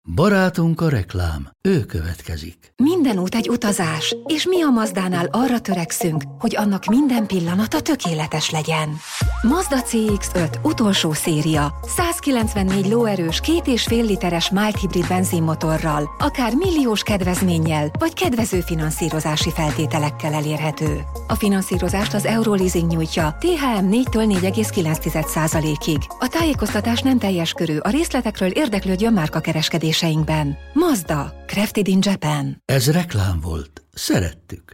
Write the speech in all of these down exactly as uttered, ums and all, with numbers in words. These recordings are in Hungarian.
Barátunk a reklám, ő következik. Minden út egy utazás, és mi a Mazdánál arra törekszünk, hogy annak minden pillanata tökéletes legyen. Mazda cé iksz öt utolsó széria, százkilencvennégy lóerős, két és fél literes mild hibrid benzinmotorral, akár milliós kedvezménnyel, vagy kedvező finanszírozási feltételekkel elérhető. A finanszírozást az Euroleasing nyújtja té há em négytől négy egész kilenc százalékig. A tájékoztatás nem teljes körű, a részletekről érdeklődjön márkakereskedéseinkben. Mazda, crafted in Japan. Ez reklám volt. Szerettük.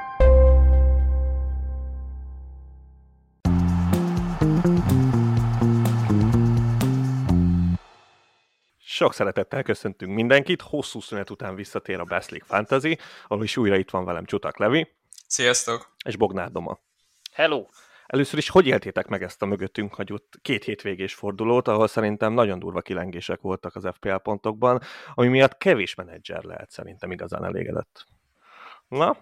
Sok szeretettel köszöntünk mindenkit, hosszú szünet után visszatér a Best League Fantasy, ahol is újra itt van velem Csutak Levi. Sziasztok! És Bognár Doma. Hello! Először is hogy éltétek meg ezt a mögöttünk hagyott két hétvégés fordulót, ahol szerintem nagyon durva kilengések voltak az ef pé el pontokban, ami miatt kevés menedzser lehet szerintem igazán elégedett. Na,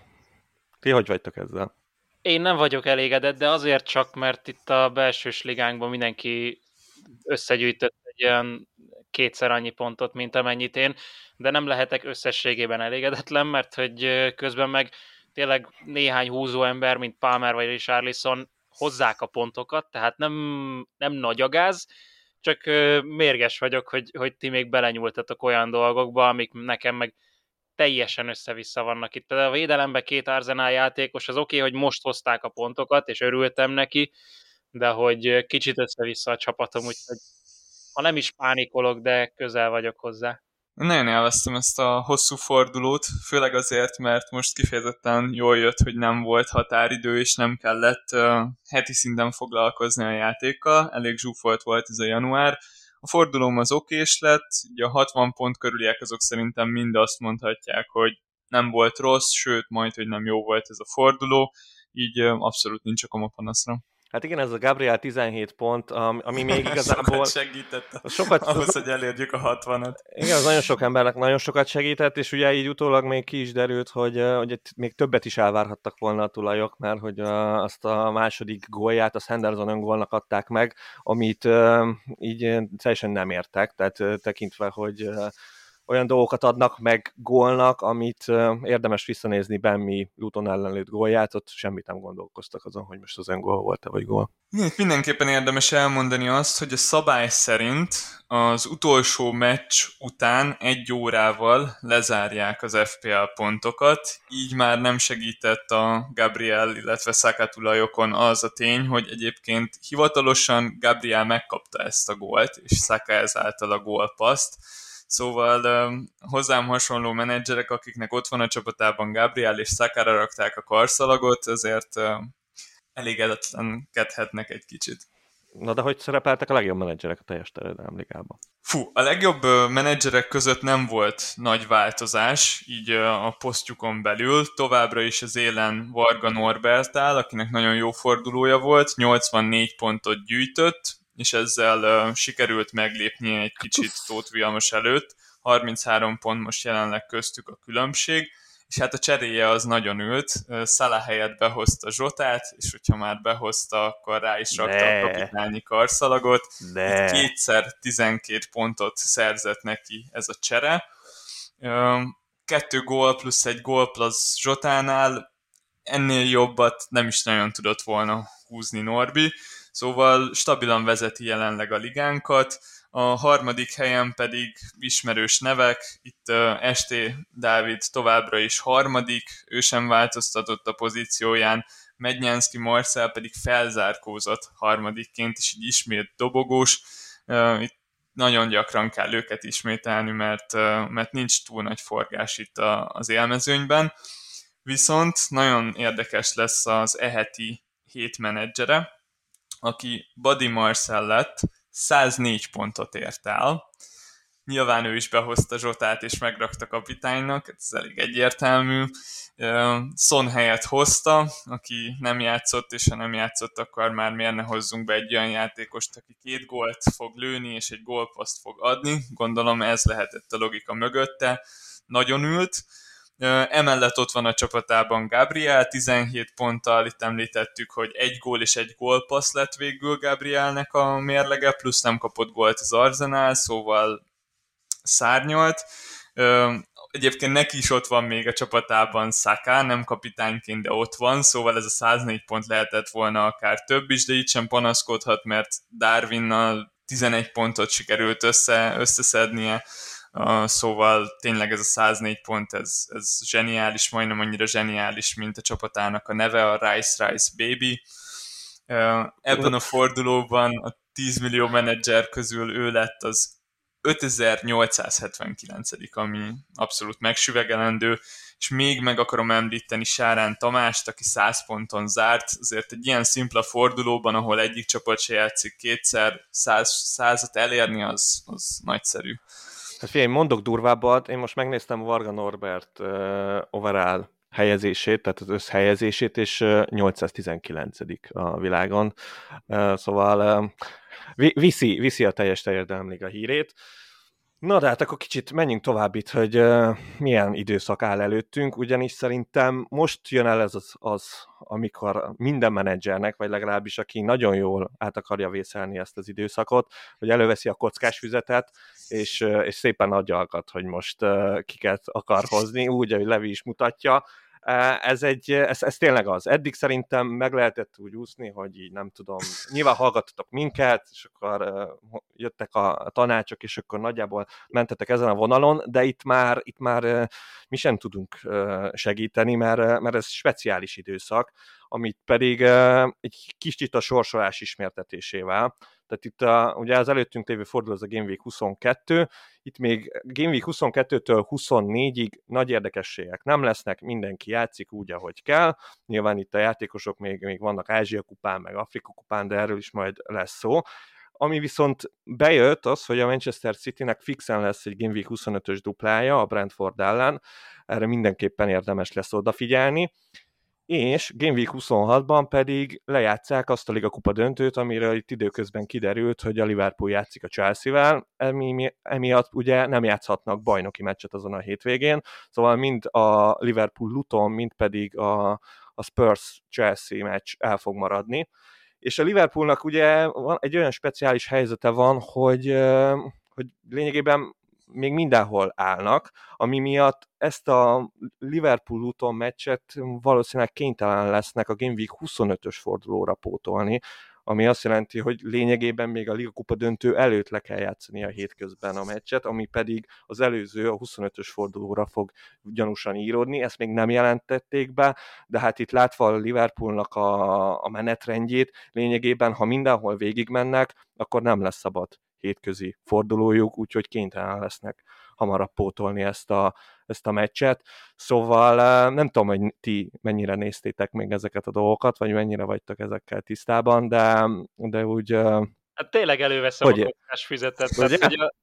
ti hogy vagytok ezzel? Én nem vagyok elégedett, de azért csak, mert itt a belsős ligánkban mindenki összegyűjtött egy olyan kétszer annyi pontot, mint amennyit én, de nem lehetek összességében elégedetlen, mert hogy közben meg tényleg néhány húzó ember, mint Palmer vagy Richarlison hozzák a pontokat, tehát nem, nem nagy a gáz, csak mérges vagyok, hogy, hogy ti még belenyúltatok olyan dolgokba, amik nekem meg teljesen össze-vissza vannak itt. Például a védelemben két Arsenal játékos, az oké, okay, hogy most hozták a pontokat, és örültem neki, de hogy kicsit össze-vissza a csapatom, úgyhogy ha nem is pánikolok, de közel vagyok hozzá. Nagyon élveztem ezt a hosszú fordulót, főleg azért, mert most kifejezetten jól jött, hogy nem volt határidő, és nem kellett uh, heti szinten foglalkozni a játékkal, elég zsúfolt volt ez a január. A fordulóm az okés lett, ugye a hatvan pont körüliek azok szerintem mind azt mondhatják, hogy nem volt rossz, sőt, majd, hogy nem jó volt ez a forduló, így uh, abszolút nincs okom a panaszra. Hát igen, ez a Gabriel tizenhét pont, ami még igazából... sokat segített sokat... ahhoz, hogy elérjük a hatvanat. Igen, az nagyon sok embernek nagyon sokat segített, és ugye így utólag még ki is derült, hogy, hogy még többet is elvárhattak volna a tulajok, mert hogy azt a második gólját, a Henderson öngólnak adták meg, amit így teljesen nem értek, tehát tekintve, hogy olyan dolgokat adnak meg gólnak, amit uh, érdemes visszanézni Benmi Luton ellen lőtt gólját, ott semmit nem gondolkoztak azon, hogy most az öngól volt-e vagy gól. Mindenképpen érdemes elmondani azt, hogy a szabály szerint az utolsó meccs után egy órával lezárják az ef pé el pontokat, így már nem segített a Gabriel, illetve Saka tulajokon az a tény, hogy egyébként hivatalosan Gabriel megkapta ezt a gólt, és Saka ezáltal a gólpasszt. Szóval um, hozzám hasonló menedzserek, akiknek ott van a csapatában Gabriel és Sakára rakták a karszalagot, azért um, elégedetlenkedhetnek egy kicsit. Na de hogy szerepeltek a legjobb menedzserek a teljes terjedelemligában? Fú, a legjobb uh, menedzserek között nem volt nagy változás, így uh, a posztjukon belül. Továbbra is az élen Varga Norbert áll, akinek nagyon jó fordulója volt, nyolcvannégy pontot gyűjtött, és ezzel uh, sikerült meglépni egy kicsit Tóth Vilmos előtt. harminchárom pont most jelenleg köztük a különbség, és hát a cseréje az nagyon ült. Uh, Salah helyett behozta Zsotát, és hogyha már behozta, akkor rá is rakta ne. a kapitányi karszalagot. Ne. Kétszer tizenkét pontot szerzett neki ez a csere. Uh, kettő gól plusz egy gól plusz Zsotánál, ennél jobbat nem is nagyon tudott volna húzni Norbi. Szóval stabilan vezeti jelenleg a ligánkat, a harmadik helyen pedig ismerős nevek, itt uh, Esté Dávid továbbra is harmadik, ő sem változtatott a pozícióján, Mednyánszky Marcel pedig felzárkózott harmadikként, és így ismét dobogós. Uh, itt nagyon gyakran kell őket ismételni, mert, uh, mert nincs túl nagy forgás itt a, az élmezőnyben. Viszont nagyon érdekes lesz az eheti hét menedzsere, aki Buddy Marcel lett, száznégy pontot ért el. Nyilván ő is behozta Zsotát és megrakta kapitánynak, ez elég egyértelmű. Son helyett hozta, aki nem játszott, és ha nem játszott, akkor már miért ne hozzunk be egy olyan játékost, aki két gólt fog lőni, és egy gólpaszt fog adni. Gondolom ez lehetett a logika mögötte. Nagyon ült. Emellett ott van a csapatában Gabriel, tizenhét ponttal, itt említettük, hogy egy gól és egy gólpassz lett végül Gabrielnek a mérlege, plusz nem kapott gólt az Arsenal, szóval szárnyalt. Ö, egyébként neki is ott van még a csapatában Saka, nem kapitányként, de ott van, szóval ez a száznégy pont lehetett volna akár több is, de itt sem panaszkodhat, mert Darwinnal tizenegy pontot sikerült össze, összeszednie, uh, szóval tényleg ez a száznégy pont, ez, ez zseniális, majdnem annyira zseniális, mint a csapatának a neve, a Rice Rice Baby. Uh, ebben a fordulóban a tíz millió menedzser közül ő lett az ötezer-nyolcszázhetvenkilencedik, ami abszolút megsüvegelendő, és még meg akarom említeni Sárán Tamást, aki száz ponton zárt, azért egy ilyen szimpla fordulóban, ahol egyik csapat se játszik kétszer, száz, százat elérni, az, az nagyszerű. Hát figyelj, mondok durvábbat, én most megnéztem Varga Norbert uh, overall helyezését, tehát az összhelyezését, és uh, nyolcszáztizenkilencedik a világon, uh, szóval uh, viszi, viszi a teljes terjedelemliga hírét. Na de hát akkor kicsit menjünk tovább itt, hogy uh, milyen időszak áll előttünk, ugyanis szerintem most jön el ez az, az, amikor minden menedzsernek, vagy legalábbis aki nagyon jól át akarja vészelni ezt az időszakot, hogy előveszi a kockás füzetet, és, uh, és szépen agyalgat, hogy most uh, kiket akar hozni, úgy, ahogy Levi is mutatja. Ez, egy, ez, ez tényleg az. Eddig szerintem meg lehetett úgy úszni, hogy így nem tudom, nyilván hallgattatok minket, és akkor uh, jöttek a tanácsok, és akkor nagyjából mentetek ezen a vonalon, de itt már, itt már uh, mi sem tudunk uh, segíteni, mert, mert ez speciális időszak, amit pedig uh, egy kicsit a sorsolás ismertetésével. Tehát itt a, ugye az előttünk lévő forduló az a Game Week huszonkettő, itt még Game Week huszonkettőtől huszonnégyig nagy érdekességek nem lesznek, mindenki játszik úgy, ahogy kell. Nyilván itt a játékosok még, még vannak Ázsia kupán, meg Afrika kupán, de erről is majd lesz szó. Ami viszont bejött az, hogy a Manchester Citynek fixen lesz egy Game Week huszonötös duplája a Brentford ellen, erre mindenképpen érdemes lesz odafigyelni. És Game Week huszonhatban pedig lejátsszák azt a Liga Kupa döntőt, amiről itt időközben kiderült, hogy a Liverpool játszik a Chelsea-vel, emi, emiatt ugye nem játszhatnak bajnoki meccset azon a hétvégén, szóval mind a Liverpool-Luton, mind pedig a, a Spurs-Chelsea meccs el fog maradni. És a Liverpoolnak ugye van, egy olyan speciális helyzete van, hogy, hogy lényegében még mindenhol állnak, ami miatt ezt a Liverpool-Luton meccset valószínűleg kénytelen lesznek a Game Week huszonötös fordulóra pótolni, ami azt jelenti, hogy lényegében még a Liga Kupa döntő előtt le kell játszani a hétközben a meccset, ami pedig az előző, a huszonötös fordulóra fog gyanúsan íródni, ezt még nem jelentették be, de hát itt látva a Liverpoolnak a, a menetrendjét, lényegében, ha mindenhol végigmennek, akkor nem lesz szabad hétközi fordulójuk, úgyhogy kénytelen lesznek hamarabb pótolni ezt a, ezt a meccset. Szóval nem tudom, hogy ti mennyire néztétek még ezeket a dolgokat, vagy mennyire vagytok ezekkel tisztában, de, de úgy... Hát tényleg előveszem hogy a kockás füzetet. Tehát, hogy a,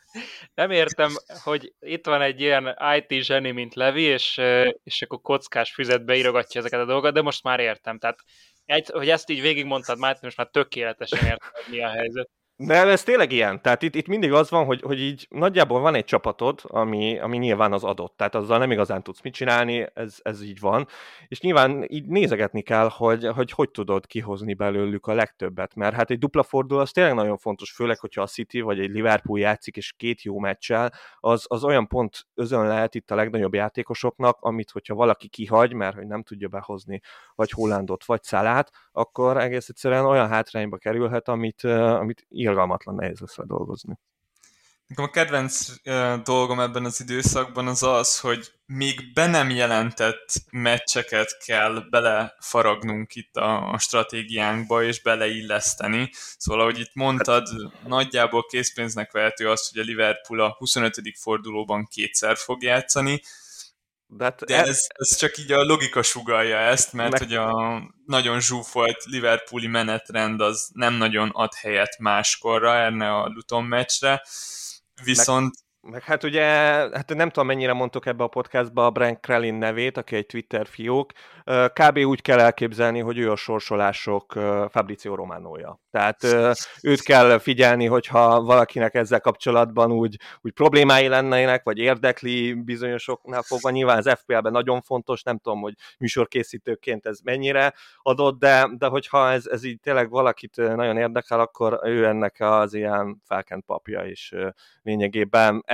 nem értem, hogy itt van egy ilyen i té zseni, mint Levi, és, és akkor kockás füzetbe írogatja ezeket a dolgokat, de most már értem. Tehát, egy, hogy ezt így végigmondtad, már most már tökéletesen értem, hogy mi a helyzet. De ez tényleg ilyen. Tehát itt, itt mindig az van, hogy, hogy így nagyjából van egy csapatod, ami, ami nyilván az adott. Tehát azzal nem igazán tudsz mit csinálni, ez, ez így van. És nyilván így nézegetni kell, hogy, hogy hogy tudod kihozni belőlük a legtöbbet. Mert hát egy dupla forduló az tényleg nagyon fontos, főleg, hogyha a City vagy egy Liverpool játszik, és két jó meccsel, az, az olyan pont özön lehet itt a legnagyobb játékosoknak, amit hogyha valaki kihagy, mert hogy nem tudja behozni vagy Haalandot, vagy Salát, akkor egész egyszerűen olyan hátrányba kerülhet, amit, amit irgalmatlan nehéz lesz dolgozni. Nekem a kedvenc uh, dolgom ebben az időszakban az az, hogy még be nem jelentett meccseket kell belefaragnunk itt a, a stratégiánkba, és beleilleszteni. Szóval, ahogy itt mondtad, nagyjából készpénznek vehető az, hogy a Liverpool a huszonötödik fordulóban kétszer fog játszani, de, de ez, ez csak így a logika sugallja ezt, mert meg... hogy a nagyon zsúfolt Liverpooli menetrend az nem nagyon ad helyet máskorra erne a Luton meccsre, viszont... Meg, meg hát ugye, hát nem tudom mennyire mondtok ebbe a podcastba a Brent Krellin nevét, aki egy Twitter fiók, kb. Úgy kell elképzelni, hogy ő a sorsolások Fabrizio Romanoja. Tehát őt kell figyelni, hogyha valakinek ezzel kapcsolatban úgy, úgy problémái lennének, vagy érdekli bizonyosoknál fogva. Nyilván az ef pé el-ben nagyon fontos, nem tudom, hogy műsorkészítőként ez mennyire adott, de, de hogyha ez, ez így tényleg valakit nagyon érdekel, akkor ő ennek az ilyen felkent papja, és lényegében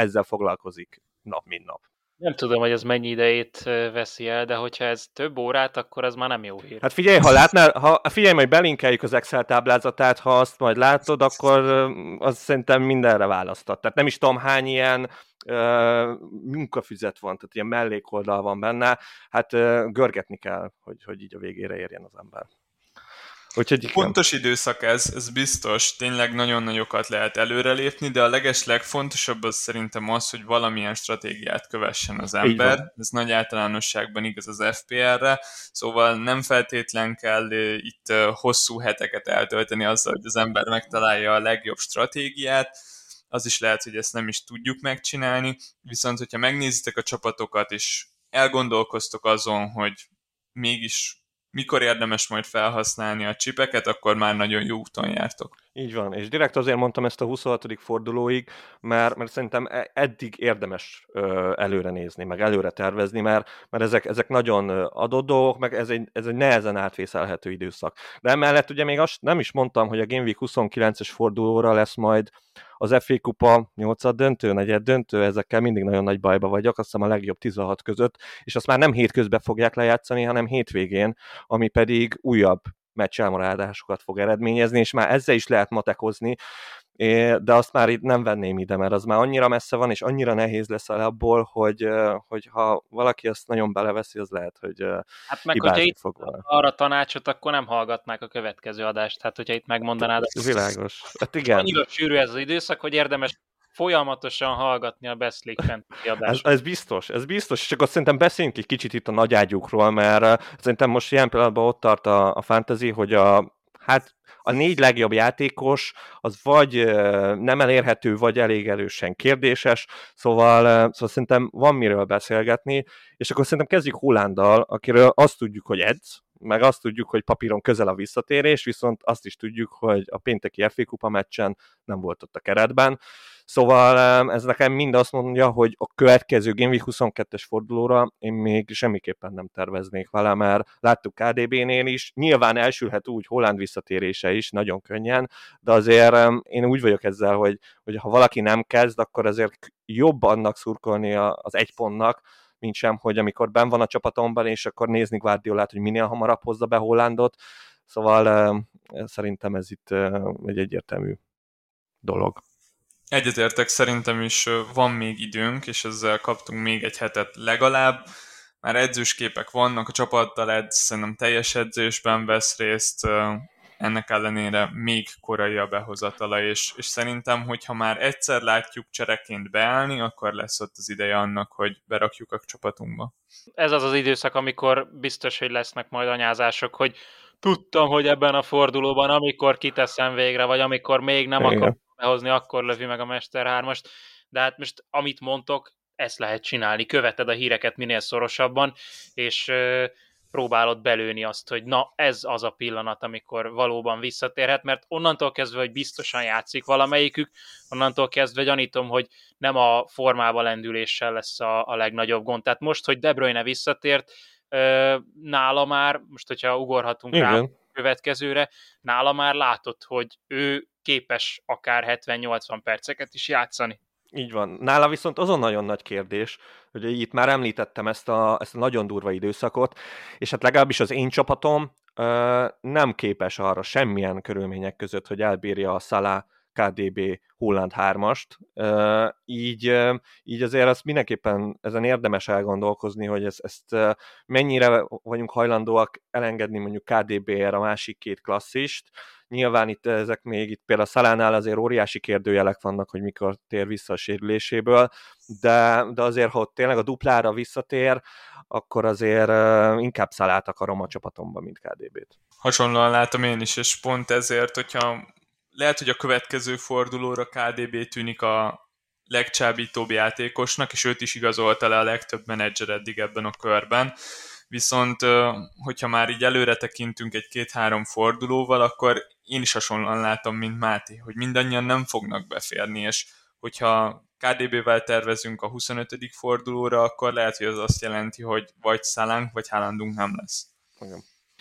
ezzel foglalkozik nap mint nap. Nem tudom, hogy ez mennyi idejét veszi el, de hogyha ez több órát, akkor az már nem jó hír. Hát figyelj, ha látnál, ha, figyelj, majd belinkeljük az Excel táblázatát, ha azt majd látod, akkor az szerintem mindenre választott. Tehát nem is tudom, hány ilyen uh, munkafüzet van, tehát ilyen mellékoldal van benne, hát uh, görgetni kell, hogy, hogy így a végére érjen az ember. Úgyhogy Fontos időszak ez, ez biztos, tényleg nagyon nagyokat lehet előrelépni, de a legeslegfontosabb az szerintem az, hogy valamilyen stratégiát kövessen az ember. Ez nagy általánosságban igaz az ef pé er-re, szóval nem feltétlen kell itt hosszú heteket eltölteni azzal, hogy az ember megtalálja a legjobb stratégiát, az is lehet, hogy ezt nem is tudjuk megcsinálni, viszont hogyha megnézitek a csapatokat, és elgondolkoztok azon, hogy mégis mikor érdemes majd felhasználni a csipeket, akkor már nagyon jó úton jártok. Így van, és direkt azért mondtam ezt a huszonhatodik fordulóig, mert, mert szerintem eddig érdemes ö, előre nézni, meg előre tervezni, mert, mert ezek, ezek nagyon adott dolgok, meg ez egy, ez egy nehezen átvészelhető időszak. De emellett ugye még azt nem is mondtam, hogy a Game Week huszonkilences fordulóra lesz majd az ef á kupa nyolcad döntő, negyed döntő, ezekkel mindig nagyon nagy bajba vagyok, azt hiszem a legjobb tizenhat között, és azt már nem hétközben fogják lejátszani, hanem hétvégén, ami pedig újabb meccs elmaradásokat fog eredményezni, és már ezzel is lehet matekozni, de azt már itt nem venném ide, mert az már annyira messze van, és annyira nehéz lesz abból, hogy, hogy ha valaki azt nagyon beleveszi, az lehet, hogy hát meg, hogyha itt fog volna. Arra tanácsot, akkor nem hallgatnák a következő adást, hát hogyha itt megmondanád. Ez világos. Hát igen. Annyira sűrű ez az időszak, hogy érdemes folyamatosan hallgatni a Best League Fantasy adást. Ez, ez biztos, ez biztos, és akkor szerintem beszéljünk egy kicsit itt a nagyágyukról, mert szerintem most ilyen pillanatban ott tart a, a fantasy, hogy a, hát a négy legjobb játékos az vagy nem elérhető, vagy elég erősen kérdéses, szóval, szóval szerintem van miről beszélgetni, és akkor szerintem kezdjük Haalanddal, akiről azt tudjuk, hogy edz, meg azt tudjuk, hogy papíron közel a visszatérés, viszont azt is tudjuk, hogy a pénteki ef á kupa meccsen nem volt ott a keretben. Szóval ez nekem mind azt mondja, hogy a következő Game Week huszonkettes fordulóra én még semmiképpen nem terveznék vele, mert láttuk ká dé bé-nél is, nyilván elsülhet úgy Haaland visszatérése is, nagyon könnyen, de azért én úgy vagyok ezzel, hogy, hogy ha valaki nem kezd, akkor azért jobb annak szurkolni az egy pontnak, mint sem, hogy amikor benn van a csapatomban, és akkor nézni Guardiolát, hogy minél hamarabb hozza be Haalandot. Szóval uh, szerintem ez itt uh, egy egyértelmű dolog. Egyetértek, szerintem is van még időnk, és ezzel kaptunk még egy hetet legalább. Már edzősképek vannak, a csapattal edz, szerintem teljes edzésben vesz részt, ennek ellenére még korai a behozatala, és, és szerintem, hogyha már egyszer látjuk csereként beállni, akkor lesz ott az ideje annak, hogy berakjuk a csapatunkba. Ez az az időszak, amikor biztos, hogy lesznek majd anyázások, hogy tudtam, hogy ebben a fordulóban, amikor kiteszem végre, vagy amikor még nem akar behozni, akkor lövi meg a Mester hármast. De hát most, amit mondtok, ezt lehet csinálni. Követed a híreket minél szorosabban, és euh, próbálod belőni azt, hogy na, ez az a pillanat, amikor valóban visszatérhet, mert onnantól kezdve, hogy biztosan játszik valamelyikük, onnantól kezdve gyanítom, hogy nem a formába lendüléssel lesz a, a legnagyobb gond. Tehát most, hogy De Bruyne visszatért, nála már, most hogyha ugorhatunk igen. rá a következőre, nála már látod, hogy ő képes akár hetven-nyolcvan perceket is játszani. Így van. Nála viszont azon nagyon nagy kérdés, hogy itt már említettem ezt a, ezt a nagyon durva időszakot, és hát legalábbis az én csapatom ö, nem képes arra semmilyen körülmények között, hogy elbírja a Salah ká dé bé Haaland hármast, ö, így, ö, így azért azt mindenképpen ezen érdemes elgondolkozni, hogy ezt, ezt mennyire vagyunk hajlandóak elengedni mondjuk ká dé bé-re a másik két klasszist. Nyilván itt ezek még, itt például a Salánál azért óriási kérdőjelek vannak, hogy mikor tér vissza a sérüléséből, de, de azért, ha ott tényleg a duplára visszatér, akkor azért uh, inkább Salát akarom a csapatomban, mint ká dé bé-t. Hasonlóan látom én is, és pont ezért, hogyha lehet, hogy a következő fordulóra ká dé bé tűnik a legcsábítóbb játékosnak, és őt is igazolta le a legtöbb menedzser eddig ebben a körben. Viszont, hogyha már így előre tekintünk egy-két-három fordulóval, akkor én is hasonlóan látom, mint Máté, hogy mindannyian nem fognak beférni, és hogyha ká dé bé-vel tervezünk a huszonötödik fordulóra, akkor lehet, hogy az azt jelenti, hogy vagy Salánk, vagy Haalandunk nem lesz. Igen.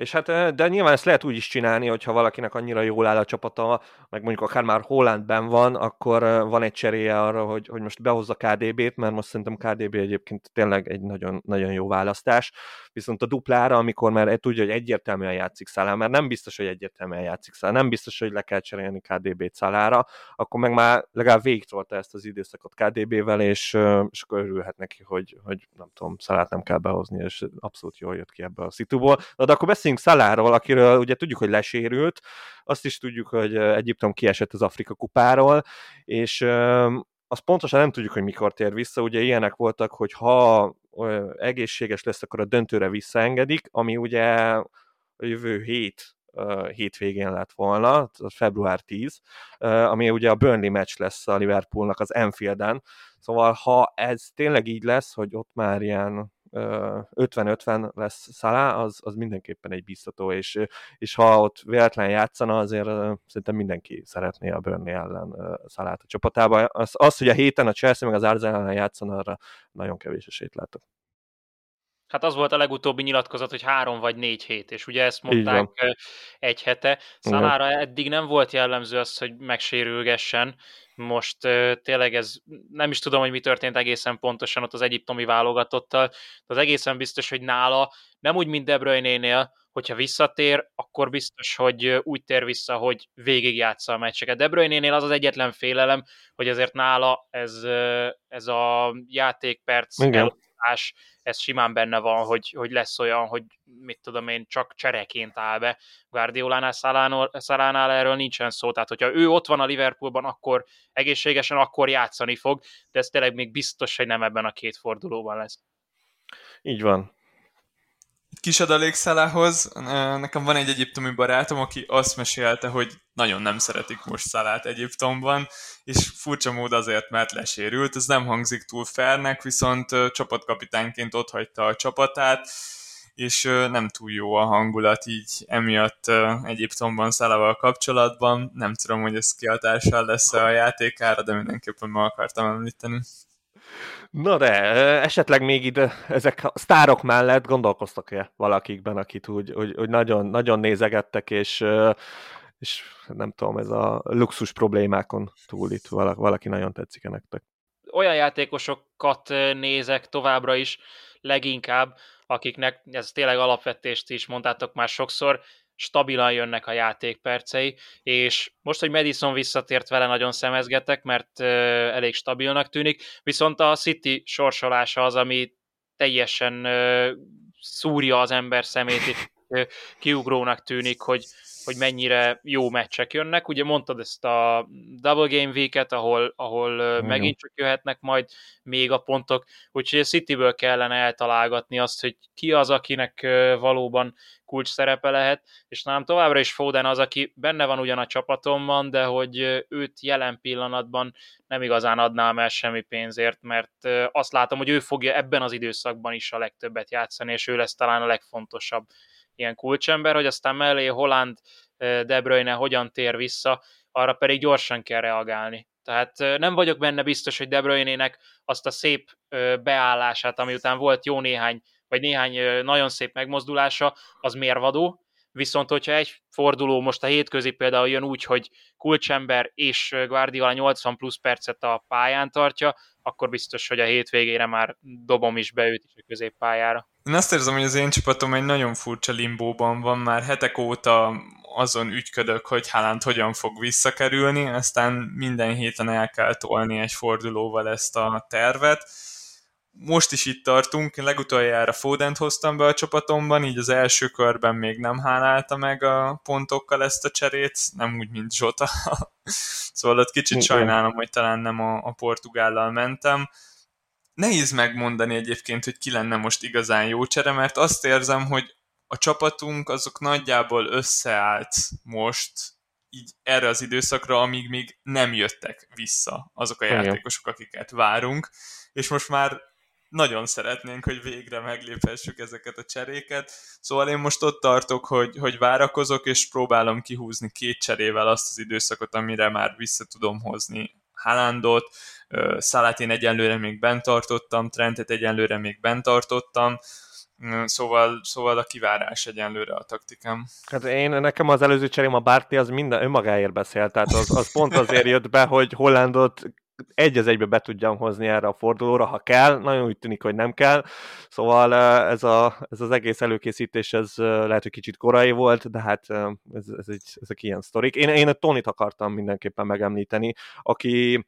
És hát, de nyilván ezt lehet úgy is csinálni, hogyha valakinek annyira jól áll a csapata, meg mondjuk akár már Haalandben van, akkor van egy cseréje arra, hogy, hogy most behozza ká dé bét, mert most szerintem ká dé bé egyébként tényleg egy nagyon, nagyon jó választás. Viszont a duplára, amikor már tudja, hogy egyértelműen játszik Salah, mert nem biztos, hogy egyértelműen játszik Salah, nem biztos, hogy le kell cserélni ká dé bét Salahra, akkor meg már legalább végigtolta ezt az időszakot ká dé bével, és, és akkor örülhet neki, hogy, hogy nem tudom, Salah nem kell behozni, és abszolút jól jött ki ebből a szituból. De, de akkor beszéljünk Salahról, akiről ugye tudjuk, hogy lesérült, azt is tudjuk, hogy Egyiptom kiesett az Afrika kupáról, és azt pontosan nem tudjuk, hogy mikor tér vissza, ugye ilyenek voltak, hogy ha egészséges lesz, akkor a döntőre visszaengedik, ami ugye a jövő hét hétvégén lett volna, február tíz, ami ugye a Burnley meccs lesz a Liverpoolnak az Anfielden, szóval ha ez tényleg így lesz, hogy ott már ilyen ötven-ötven lesz Salah, az, az mindenképpen egy biztató, és, és ha ott véletlen játszana, azért szerintem mindenki szeretné a Burnley ellen Salah-t a csapatába. Az, az, hogy a héten a Chelsea meg az Arsenal játszana, arra nagyon kevés esélyt látok. Hát az volt a legutóbbi nyilatkozat, hogy három vagy négy hét, és ugye ezt mondták egy hete. Salahra eddig nem volt jellemző az, hogy megsérülgessen. Most uh, tényleg ez, nem is tudom, hogy mi történt egészen pontosan ott az egyiptomi válogatottal, de az egészen biztos, hogy nála nem úgy, mint De Bruyne-nél, hogyha visszatér, akkor biztos, hogy úgy tér vissza, hogy végigjátsza a meccseket. De Bruyne-nél az az egyetlen félelem, hogy azért nála ez, ez a játékperc elosztás, ez simán benne van, hogy, hogy lesz olyan, hogy mit tudom én, csak csereként áll be. Guardiolánál, Salánál erről nincsen szó, tehát hogyha ő ott van a Liverpoolban, akkor egészségesen, akkor játszani fog, de ez tényleg még biztos, hogy nem ebben a két fordulóban lesz. Így van. Kis adalék Salahhoz, nekem van egy egyiptomi barátom, aki azt mesélte, hogy nagyon nem szeretik most Salah-t Egyiptomban, és furcsa mód azért, mert lesérült, ez nem hangzik túl fairnek, viszont csapatkapitányként otthagyta a csapatát, és nem túl jó a hangulat így emiatt Egyiptomban Salahval kapcsolatban. Nem tudom, hogy ez kihatással lesz a játékára, de mindenképpen meg akartam említeni. Na de, esetleg még ide ezek a sztárok mellett gondolkoztak-e valakikben, akit úgy, úgy, úgy nagyon, nagyon nézegettek, és, és nem tudom, ez a luxus problémákon túl itt valaki nagyon tetszik-e nektek? Olyan játékosokat nézek továbbra is leginkább, akiknek, ez tényleg alapvetést is mondtátok már sokszor, stabilan jönnek a játékpercei, és most, hogy Madison visszatért, vele nagyon szemezgetek, mert uh, elég stabilnak tűnik, viszont a City sorsolása az, ami teljesen uh, szúrja az ember szemét, és uh, kiugrónak tűnik, hogy, hogy mennyire jó meccsek jönnek. Ugye mondtad ezt a Double Game Week-et, ahol, ahol uh, megint csak jöhetnek majd még a pontok, úgyhogy a Cityből kellene eltalálgatni azt, hogy ki az, akinek uh, valóban kulcs szerepe lehet, és nálam továbbra is Foden az, aki benne van ugyan a csapatomban, de hogy őt jelen pillanatban nem igazán adnám el semmi pénzért, mert azt látom, hogy ő fogja ebben az időszakban is a legtöbbet játszani, és ő lesz talán a legfontosabb ilyen kulcsember, hogy aztán mellé Haaland, De Bruyne hogyan tér vissza, arra pedig gyorsan kell reagálni. Tehát nem vagyok benne biztos, hogy De Bruyne-nek azt a szép beállását, ami után volt jó néhány vagy néhány nagyon szép megmozdulása, az mérvadó, viszont hogyha egy forduló most a hétközi például jön úgy, hogy kulcsember és Guardiola nyolcvan plusz percet a pályán tartja, akkor biztos, hogy a hétvégére már dobom is be őt is a középpályára. Én azt érzem, hogy az én csapatom egy nagyon furcsa limbóban van, már hetek óta azon ügyködök, hogy Haaland hogyan fog visszakerülni, aztán minden héten el kell tolni egy fordulóval ezt a tervet. Most is itt tartunk, én legutoljára Fodent hoztam be a csapatomban, így az első körben még nem hálálta meg a pontokkal ezt a cserét, nem úgy, mint Zsota. Szóval ott kicsit sajnálom, hogy talán nem a, a portugállal mentem. Nehéz megmondani egyébként, hogy ki lenne most igazán jó csere, mert azt érzem, hogy a csapatunk azok nagyjából összeállt most így erre az időszakra, amíg még nem jöttek vissza azok a játékosok, akiket várunk, és most már nagyon szeretnénk, hogy végre megléphessük ezeket a cseréket. Szóval én most ott tartok, hogy, hogy várakozok, és próbálom kihúzni két cserével azt az időszakot, amire már vissza tudom hozni Haalandot. Salát én egyenlőre még bent tartottam, Trentet egyenlőre még bent tartottam, Szóval, szóval a kivárás egyenlőre a taktikám. Hát én, nekem az előző cserém a Barty az minden önmagáért beszél, tehát az, az pont azért jött be, hogy Hollandot egy az egybe be tudjam hozni erre a fordulóra, ha kell, nagyon úgy tűnik, hogy nem kell, szóval ez, a, ez az egész előkészítés, ez lehet, hogy kicsit korai volt, de hát ez, ez egy, ezek ilyen sztorik. Én, én a Tonit akartam mindenképpen megemlíteni, aki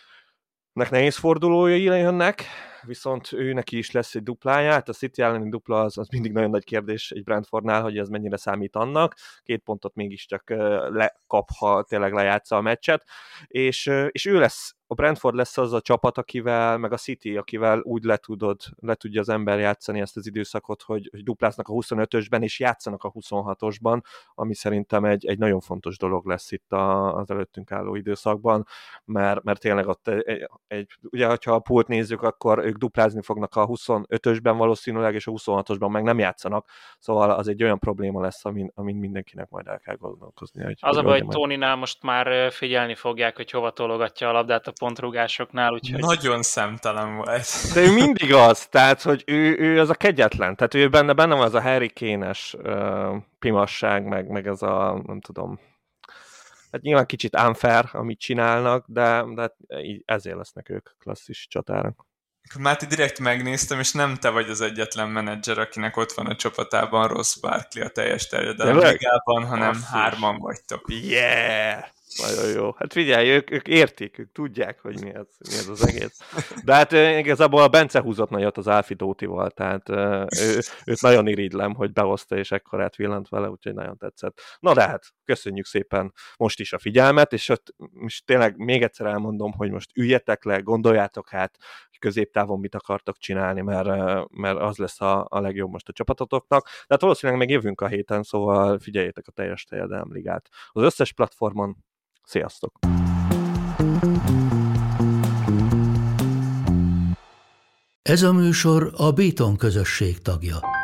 nek nehéz fordulójai jönnek, viszont ő neki is lesz egy duplája, hát a City elleni dupla az, az mindig nagyon nagy kérdés egy Brentfordnál, hogy ez mennyire számít annak, két pontot mégiscsak lekap, ha tényleg lejátsza a meccset, és, és ő lesz, a Brentford lesz az a csapat, akivel, meg a City, akivel úgy le, tudod, le tudja az ember játszani ezt az időszakot, hogy, hogy dupláznak a huszonötösben, és játszanak a huszonhatosban, ami szerintem egy, egy nagyon fontos dolog lesz itt a, az előttünk álló időszakban, mert, mert tényleg ott egy, egy, ugye, ha a pult nézzük, akkor ők duplázni fognak a huszonötösben valószínűleg, és a huszonhatosban meg nem játszanak, szóval az egy olyan probléma lesz, amin, amin mindenkinek majd el kell gondolkozni. Hogy, az a baj, hogy Toninál most már figyelni fogják, hogy hova tologatja a labdát a pontrugásoknál, úgyhogy... Nagyon szemtelen volt. De ő mindig az, tehát, hogy ő, ő az a kegyetlen, tehát ő benne, benne van az a Harry Kane-es uh, pimasság, meg, meg ez a, nem tudom, hát nyilván kicsit unfair, amit csinálnak, de, de ezért lesznek ők klasszis csatárok. Máté, direkt megnéztem, és nem te vagy az egyetlen menedzser, akinek ott van a csapatában Ross Barkley a teljes terjedelem ligában, hanem Asszus. hárman vagytok. Yeah! Nagyon jó. Hát figyelj, ők, ők értik, ők tudják, hogy mi ez, mi ez az egész. De hát igazából a Bence húzott nagyot az Alfie Dótival, tehát ő, őt nagyon irigylem, hogy behozta, és ekkorát villant vele, úgyhogy nagyon tetszett. Na de hát, köszönjük szépen most is a figyelmet, és ott most tényleg még egyszer elmondom, hogy most üljetek le, gondoljátok át, hogy középtávon mit akartok csinálni, mert, mert az lesz a, a legjobb most a csapatotoknak. De hát valószínűleg meg jövünk a héten, szóval figyeljétek a teljes terjedelem ligát. Az összes platformon. Sziasztok! Ez a műsor a Béton közösség tagja.